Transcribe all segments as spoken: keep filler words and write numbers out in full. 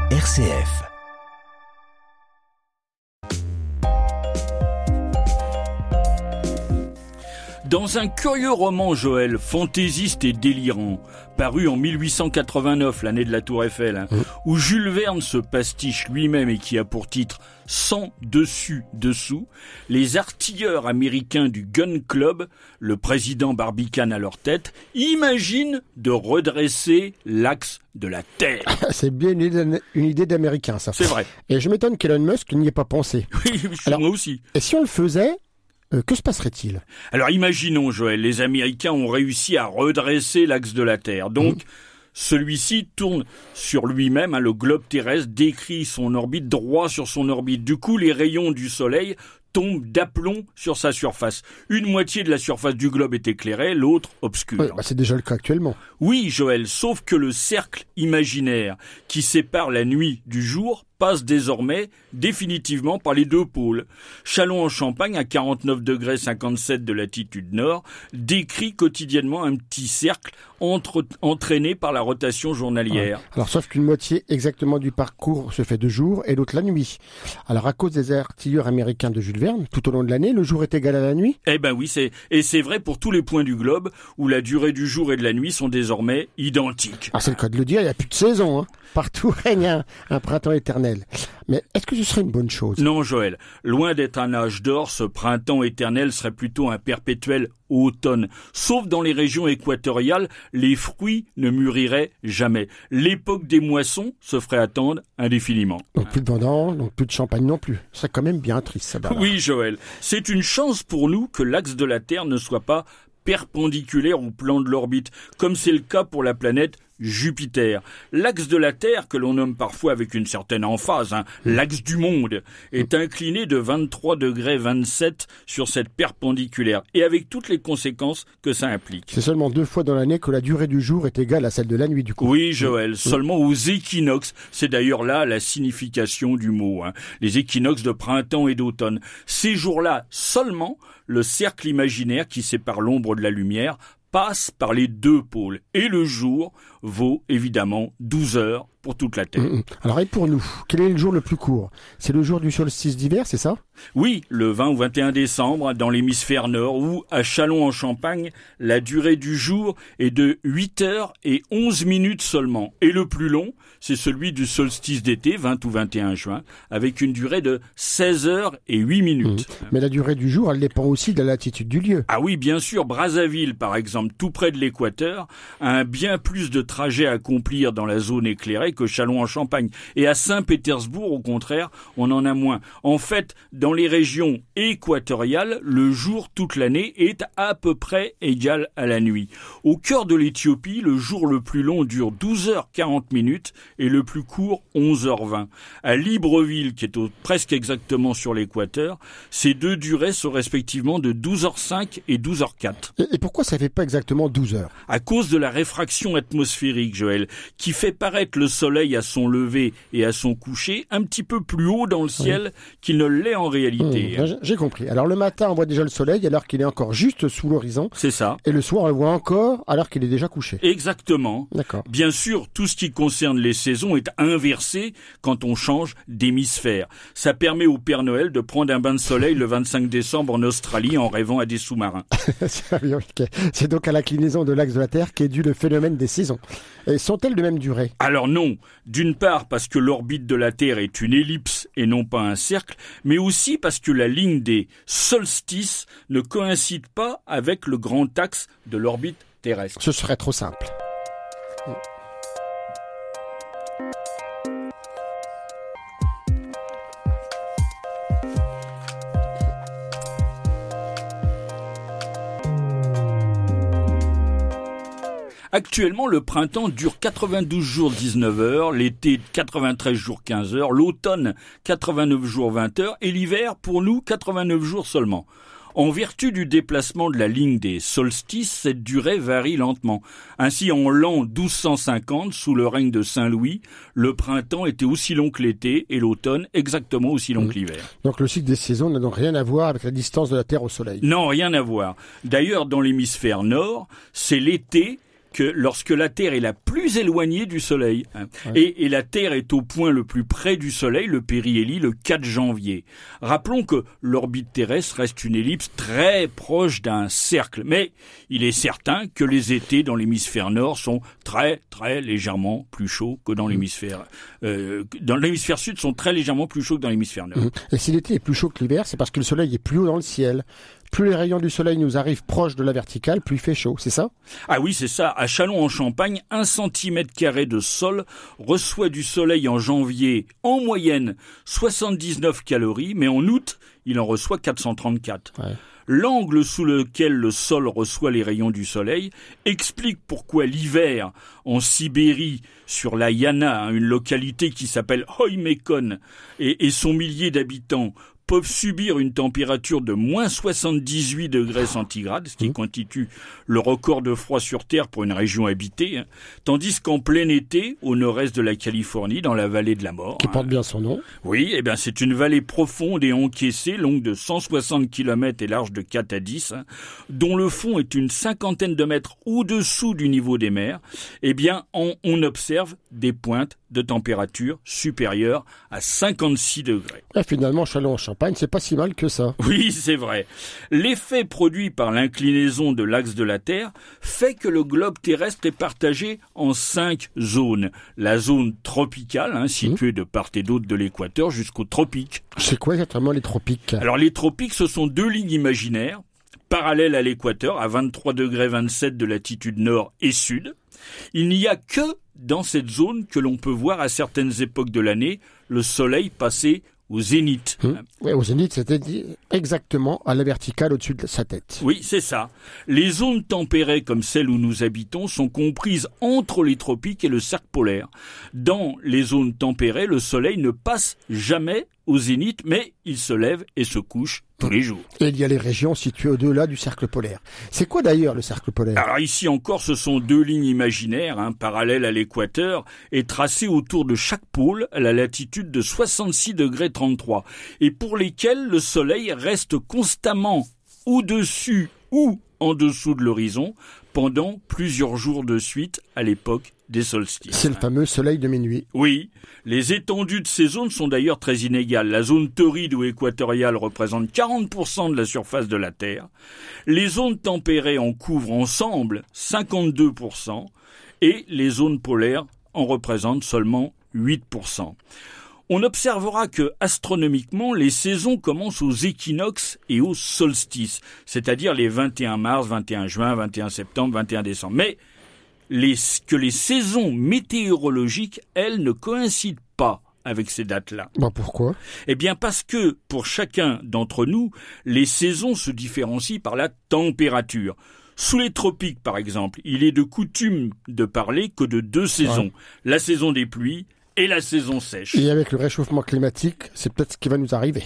R C F. Dans un curieux roman, Joël, fantaisiste et délirant, paru en mille huit cent quatre-vingt-neuf, l'année de la Tour Eiffel, hein, mmh. où Jules Verne se pastiche lui-même et qui a pour titre « Sans dessus-dessous », les artilleurs américains du Gun Club, le président Barbicane à leur tête, imaginent de redresser l'axe de la Terre. C'est bien une idée, une idée d'américain, ça. C'est vrai. Et je m'étonne qu'Elon Musk n'y ait pas pensé. Oui, Alors, moi aussi. Et si on le faisait, Euh, que se passerait-il ? Alors imaginons, Joël, les Américains ont réussi à redresser l'axe de la Terre. Donc, mmh. celui-ci tourne sur lui-même, hein, le globe terrestre décrit son orbite droit sur son orbite. Du coup, les rayons du Soleil tombent d'aplomb sur sa surface. Une moitié de la surface du globe est éclairée, l'autre obscure. Ouais, bah c'est déjà le cas actuellement. Oui, Joël, sauf que le cercle imaginaire qui sépare la nuit du jour passe désormais définitivement par les deux pôles. Châlons-en-Champagne, à quarante-neuf degrés cinquante-sept de latitude nord, décrit quotidiennement un petit cercle entre, entraîné par la rotation journalière. Ouais. Alors, sauf qu'une moitié exactement du parcours se fait de jour et l'autre la nuit. Alors, à cause des artilleurs américains de Jules Verne, tout au long de l'année, le jour est égal à la nuit ? Eh ben oui, c'est, et c'est vrai pour tous les points du globe où la durée du jour et de la nuit sont désormais identiques. Alors, c'est le cas de le dire, il n'y a plus de saison, hein. Partout règne un, un printemps éternel. Mais est-ce que ce serait une bonne chose ? Non, Joël. Loin d'être un âge d'or, ce printemps éternel serait plutôt un perpétuel automne. Sauf dans les régions équatoriales, les fruits ne mûriraient jamais. L'époque des moissons se ferait attendre indéfiniment. Donc plus de vendanges, donc plus de champagne non plus. C'est quand même bien triste, ça. Bernard. Oui, Joël. C'est une chance pour nous que l'axe de la Terre ne soit pas perpendiculaire au plan de l'orbite, comme c'est le cas pour la planète Jupiter. L'axe de la Terre, que l'on nomme parfois avec une certaine emphase, hein, l'axe du monde, est incliné de vingt-trois degrés vingt-sept sur cette perpendiculaire, et avec toutes les conséquences que ça implique. C'est seulement deux fois dans l'année que la durée du jour est égale à celle de la nuit, du coup. Oui, Joël, mmh. seulement aux équinoxes. C'est d'ailleurs là la signification du mot, hein. Les équinoxes de printemps et d'automne. Ces jours-là seulement, le cercle imaginaire qui sépare l'ombre de la lumière passe par les deux pôles. Et le jour vaut évidemment douze heures pour toute la Terre. Mmh. Alors et pour nous, quel est le jour le plus court ? C'est le jour du solstice d'hiver, c'est ça ? Oui, le vingt ou vingt et un décembre, dans l'hémisphère nord, où, à Châlons-en-Champagne, la durée du jour est de huit heures et onze minutes seulement. Et le plus long, c'est celui du solstice d'été, vingt ou vingt et un juin, avec une durée de seize heures et huit minutes. Mmh. Mais la durée du jour, elle dépend aussi de la latitude du lieu. Ah oui, bien sûr, Brazzaville, par exemple, tout près de l'équateur, a un bien plus de trajet à accomplir dans la zone éclairée que Châlons-en-Champagne. Et à Saint-Pétersbourg, au contraire, on en a moins. En fait, dans les régions équatoriales, le jour toute l'année est à peu près égal à la nuit. Au cœur de l'Éthiopie, le jour le plus long dure douze heures quarante minutes et le plus court onze heures vingt. À Libreville, qui est au, presque exactement sur l'équateur, ces deux durées sont respectivement de douze heures cinq et douze heures quatre. Et, et pourquoi ça fait pas exactement douze heures ? À cause de la réfraction atmosphérique, Joël, qui fait paraître le soleil à son lever et à son coucher un petit peu plus haut dans le ciel oui. qu'il ne l'est en réalité. Mmh, j'ai compris. Alors le matin, on voit déjà le soleil alors qu'il est encore juste sous l'horizon. C'est ça. Et le soir, on le voit encore alors qu'il est déjà couché. Exactement. D'accord. Bien sûr, tout ce qui concerne les saisons est inversé quand on change d'hémisphère. Ça permet au Père Noël de prendre un bain de soleil le vingt-cinq décembre en Australie en rêvant à des sous-marins. C'est donc à l'inclinaison de l'axe de la Terre qu'est dû le phénomène des saisons. Et sont-elles de même durée ? Alors non. D'une part parce que l'orbite de la Terre est une ellipse et non pas un cercle, mais aussi parce que la ligne des solstices ne coïncide pas avec le grand axe de l'orbite terrestre. Ce serait trop simple. Actuellement, le printemps dure quatre-vingt-douze jours dix-neuf heures, l'été quatre-vingt-treize jours quinze heures, l'automne quatre-vingt-neuf jours vingt heures et l'hiver, pour nous, quatre-vingt-neuf jours seulement. En vertu du déplacement de la ligne des solstices, cette durée varie lentement. Ainsi, en l'an douze cent cinquante, sous le règne de Saint-Louis, le printemps était aussi long que l'été et l'automne exactement aussi long mmh. que l'hiver. Donc le cycle des saisons n'a donc rien à voir avec la distance de la Terre au Soleil ? Non, rien à voir. D'ailleurs, dans l'hémisphère nord, c'est l'été que lorsque la Terre est la plus éloignée du Soleil. Hein. Ouais. Et, et la Terre est au point le plus près du Soleil, le périhélie, le quatre janvier. Rappelons que l'orbite terrestre reste une ellipse très proche d'un cercle. Mais il est certain que les étés dans l'hémisphère nord sont très, très légèrement plus chauds que dans l'hémisphère... Euh, dans l'hémisphère sud sont très légèrement plus chauds que dans l'hémisphère nord. Et si l'été est plus chaud que l'hiver, c'est parce que le Soleil est plus haut dans le ciel. Plus les rayons du soleil nous arrivent proches de la verticale, plus il fait chaud, c'est ça? Ah oui, c'est ça. À Châlons-en-Champagne, un centimètre carré de sol reçoit du soleil en janvier, en moyenne, soixante-dix-neuf calories, mais en août, il en reçoit quatre cent trente-quatre. Ouais. L'angle sous lequel le sol reçoit les rayons du soleil explique pourquoi l'hiver, en Sibérie, sur la Yana, une localité qui s'appelle Oymekon, et, et son millier d'habitants, peuvent subir une température de moins soixante-dix-huit degrés centigrades, ce qui mmh. constitue le record de froid sur Terre pour une région habitée, hein, tandis qu'en plein été, au nord-est de la Californie, dans la vallée de la mort... Qui hein, porte bien son nom. Oui, eh bien, c'est une vallée profonde et encaissée, longue de cent soixante kilomètres et large de quatre à dix, hein, dont le fond est une cinquantaine de mètres au-dessous du niveau des mers. Eh bien, on, on observe des pointes de température supérieure à cinquante-six degrés. Et finalement, Châlons-en-Champagne, c'est pas si mal que ça. Oui, c'est vrai. L'effet produit par l'inclinaison de l'axe de la Terre fait que le globe terrestre est partagé en cinq zones. La zone tropicale, hein, située mmh. de part et d'autre de l'équateur jusqu'aux tropiques. C'est quoi exactement les tropiques? Alors les tropiques, ce sont deux lignes imaginaires, parallèles à l'équateur, à vingt-trois degrés vingt-sept de latitude nord et sud. Il n'y a que dans cette zone que l'on peut voir à certaines époques de l'année le soleil passer au zénith. Mmh. Oui, au zénith, c'est-à-dire exactement à la verticale au-dessus de sa tête. Oui, c'est ça. Les zones tempérées comme celles où nous habitons sont comprises entre les tropiques et le cercle polaire. Dans les zones tempérées, le soleil ne passe jamais au zénith, mais il se lève et se couche tous les jours. Et il y a les régions situées au-delà du cercle polaire. C'est quoi d'ailleurs le cercle polaire? Alors ici encore, ce sont deux lignes imaginaires, hein, parallèles à l'équateur, et tracées autour de chaque pôle à la latitude de soixante-six degrés trente-trois, et pour lesquelles le soleil reste constamment au-dessus ou en dessous de l'horizon pendant plusieurs jours de suite à l'époque des solstices. C'est le fameux soleil de minuit. Oui. Les étendues de ces zones sont d'ailleurs très inégales. La zone torride ou équatoriale représente quarante pour cent de la surface de la Terre. Les zones tempérées en couvrent ensemble cinquante-deux pour cent et les zones polaires en représentent seulement huit pour cent. On observera que, astronomiquement, les saisons commencent aux équinoxes et aux solstices, c'est-à-dire les vingt et un mars, vingt et un juin, vingt et un septembre, vingt et un décembre. Mais les, que les saisons météorologiques, elles, ne coïncident pas avec ces dates-là. Bah pourquoi? Eh bien parce que, pour chacun d'entre nous, les saisons se différencient par la température. Sous les tropiques, par exemple, il est de coutume de parler que de deux saisons. Ouais. La saison des pluies et la saison sèche. Et avec le réchauffement climatique, c'est peut-être ce qui va nous arriver.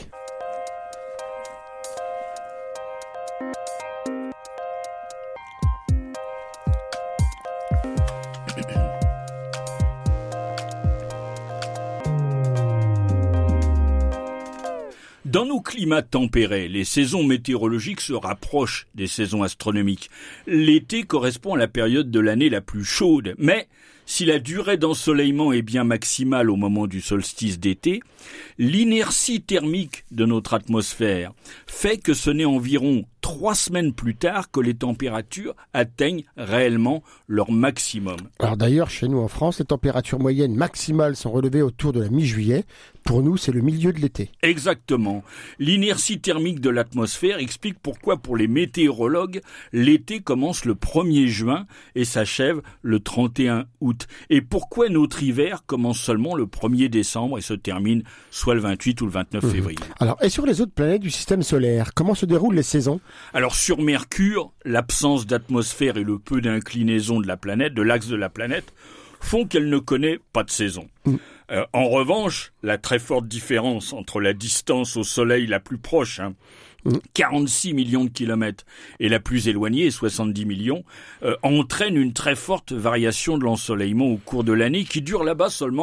Dans nos climats tempérés, les saisons météorologiques se rapprochent des saisons astronomiques. L'été correspond à la période de l'année la plus chaude, mais si la durée d'ensoleillement est bien maximale au moment du solstice d'été, l'inertie thermique de notre atmosphère fait que ce n'est environ trois semaines plus tard que les températures atteignent réellement leur maximum. Alors d'ailleurs, chez nous en France, les températures moyennes maximales sont relevées autour de la mi-juillet. Pour nous, c'est le milieu de l'été. Exactement. L'inertie thermique de l'atmosphère explique pourquoi, pour les météorologues, l'été commence le premier juin et s'achève le trente et un août. Et pourquoi notre hiver commence seulement le premier décembre et se termine soit le vingt-huit ou le vingt-neuf mmh. février. Alors, et sur les autres planètes du système solaire, comment se déroulent les saisons? Alors, sur Mercure, l'absence d'atmosphère et le peu d'inclinaison de la planète, de l'axe de la planète, font qu'elle ne connaît pas de saison. Mmh. Euh, en revanche, la très forte différence entre la distance au Soleil la plus proche, hein, mmh. quarante-six millions de kilomètres, et la plus éloignée, soixante-dix millions, euh, entraîne une très forte variation de l'ensoleillement au cours de l'année qui dure là-bas seulement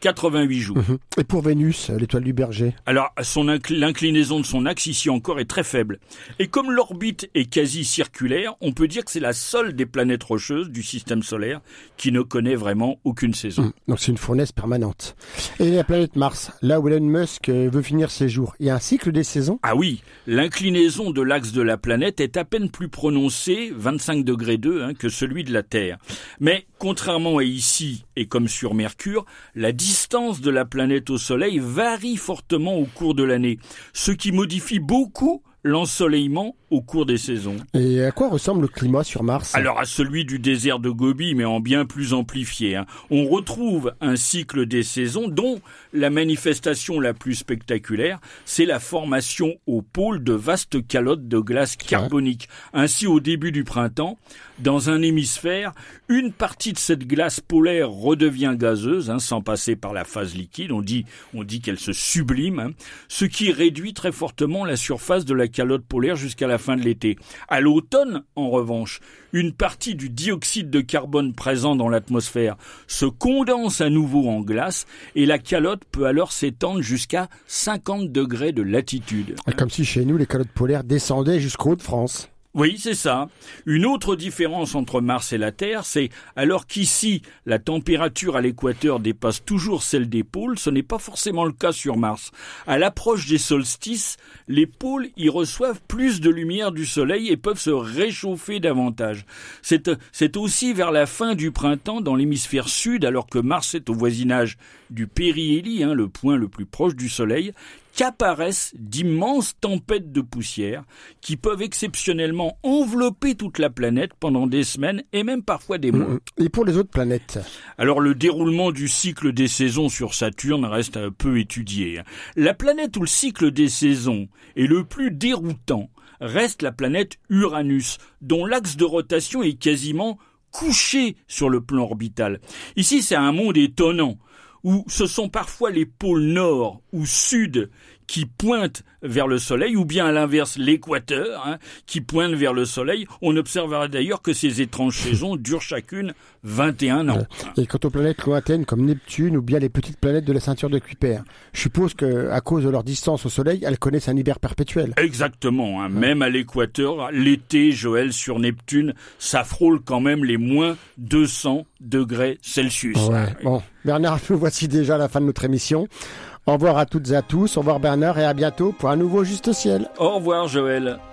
quatre-vingt-huit jours. Mmh. Et pour Vénus, l'étoile du Berger? Alors, son incl- l'inclinaison de son axe ici encore est très faible. Et comme l'orbite est quasi circulaire, on peut dire que c'est la seule des planètes rocheuses du système solaire qui ne connaît vraiment aucune saison. Mmh. Donc c'est une fournaise permanente. Et la planète Mars, là où Elon Musk veut finir ses jours, il y a un cycle des saisons? Ah oui, l'inclinaison de l'axe de la planète est à peine plus prononcée, vingt-cinq degrés deux, hein, que celui de la Terre. Mais contrairement à ici et comme sur Mercure, la distance de la planète au Soleil varie fortement au cours de l'année, ce qui modifie beaucoup l'ensoleillement au cours des saisons. Et à quoi ressemble le climat sur Mars? Alors à celui du désert de Gobi, mais en bien plus amplifié. Hein. On retrouve un cycle des saisons dont la manifestation la plus spectaculaire, c'est la formation au pôle de vastes calottes de glace carbonique. Ainsi, au début du printemps, dans un hémisphère, une partie de cette glace polaire redevient gazeuse, hein, sans passer par la phase liquide. On dit, on dit qu'elle se sublime, hein, ce qui réduit très fortement la surface de la calotte polaire jusqu'à la fin de l'été. À l'automne, en revanche, une partie du dioxyde de carbone présent dans l'atmosphère se condense à nouveau en glace et la calotte peut alors s'étendre jusqu'à cinquante degrés de latitude. Comme si chez nous, les calottes polaires descendaient jusqu'au Hauts-de-France. Oui, c'est ça. Une autre différence entre Mars et la Terre, c'est alors qu'ici, la température à l'équateur dépasse toujours celle des pôles, ce n'est pas forcément le cas sur Mars. À l'approche des solstices, les pôles y reçoivent plus de lumière du soleil et peuvent se réchauffer davantage. C'est, c'est aussi vers la fin du printemps dans l'hémisphère sud, alors que Mars est au voisinage du périhélie, hein, le point le plus proche du soleil, qu'apparaissent d'immenses tempêtes de poussière qui peuvent exceptionnellement envelopper toute la planète pendant des semaines et même parfois des mois. Et pour les autres planètes? Alors le déroulement du cycle des saisons sur Saturne reste un peu étudié. La planète où le cycle des saisons est le plus déroutant reste la planète Uranus, dont l'axe de rotation est quasiment couché sur le plan orbital. Ici, c'est un monde étonnant, où ce sont parfois les pôles nord ou sud qui pointent vers le soleil, ou bien à l'inverse l'équateur, hein, qui pointe vers le soleil. On observera d'ailleurs que ces étranges saisons durent chacune vingt et un ans. Et quant aux planètes lointaines comme Neptune ou bien les petites planètes de la ceinture de Kuiper, je suppose que à cause de leur distance au soleil, elles connaissent un hiver perpétuel. Exactement, hein. Ouais. Même à l'équateur, l'été, Joël, sur Neptune, ça frôle quand même les moins deux cents degrés Celsius. Ouais. Bon, Bernard, nous voici déjà à la fin de notre émission. Au revoir à toutes et à tous, au revoir Bernard et à bientôt pour un nouveau Juste Ciel. Au revoir Joël.